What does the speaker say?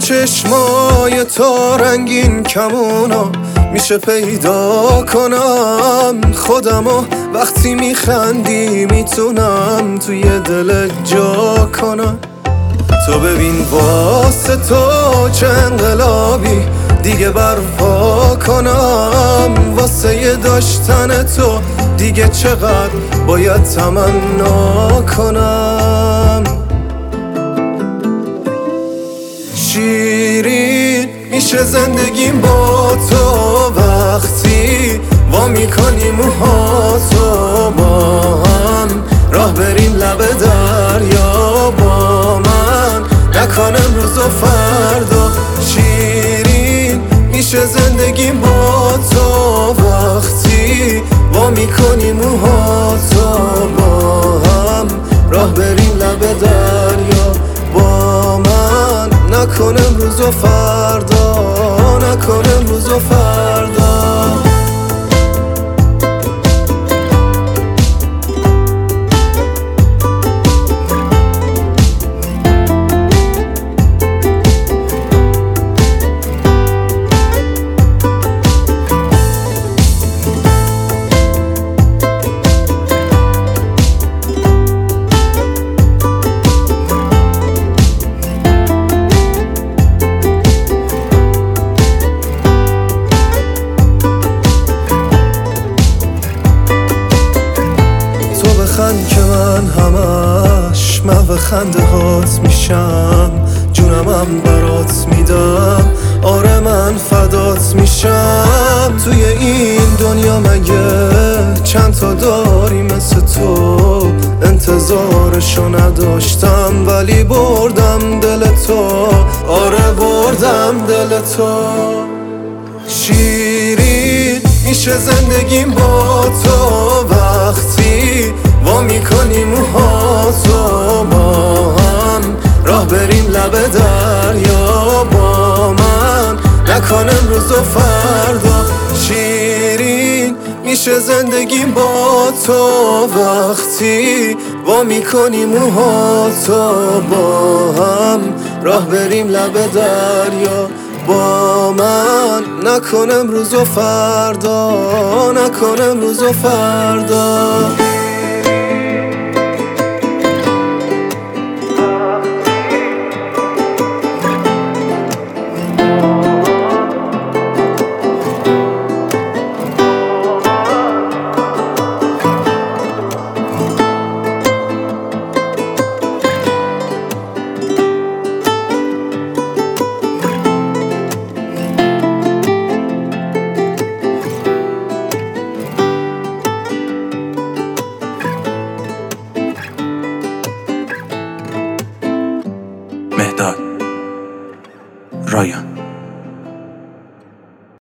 چشمای تو رنگین کمونا میشه پیدا کنم خودمو وقتی میخندی میتونم توی دل جا کنم. تو ببین واسه تو چه انقلابی دیگه برپا کنم، واسه یه داشتن تو دیگه چقدر باید تمنا کنم. شیرین میشه زندگیم با تو وقتی وا میکنی موهاتو با هم راه بریم لب دریا با من، نکن امروز و فردا. شیرین میشه زندگیم با تو وقتی وا میکنی موهاتو با هم راه بریم لب دریا با من، نکن امروز و فردا، نکن امروز و فردا. بخند که من همش محو خنده هات میشم، جونمم برات میدم، آره من فدات میشم. توی این دنیا مگه چند تا داری مثل تو، انتظارشو نداشتم ولی بردم دل تو، آره بردم دل تو. شیرین میشه زندگیم با تو وقتی وا میکنی موهاتو با هم راه بریم لب دریا با من، نکن امروز و فردا. شیرین میشه زندگیم با تو وقتی وا میکنی موهاتو با هم راه بریم لب دریا با من، نکن امروز و فردا، نکن امروز و فردا. مهداد رایان.